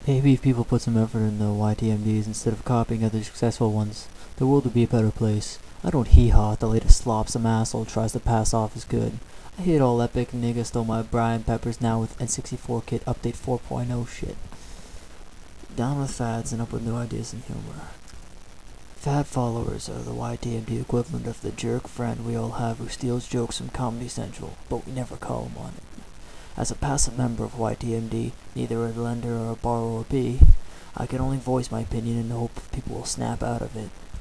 Maybe if people put some effort in the YTMDs instead of copying other successful ones, the world would be a better place. I don't hee-haw at the latest slop some asshole tries to pass off as good. I hate all epic nigga stole my Brian Peppers now with N64 Kit Update 4.0 shit. Down with fads and up with new ideas and humor. Fad followers are the YTMD equivalent of the jerk friend we all have who steals jokes from Comedy Central, but we never call him on it. As a passive member of YTMD, neither a lender or a borrower be, I can only voice my opinion in the hope people will snap out of it.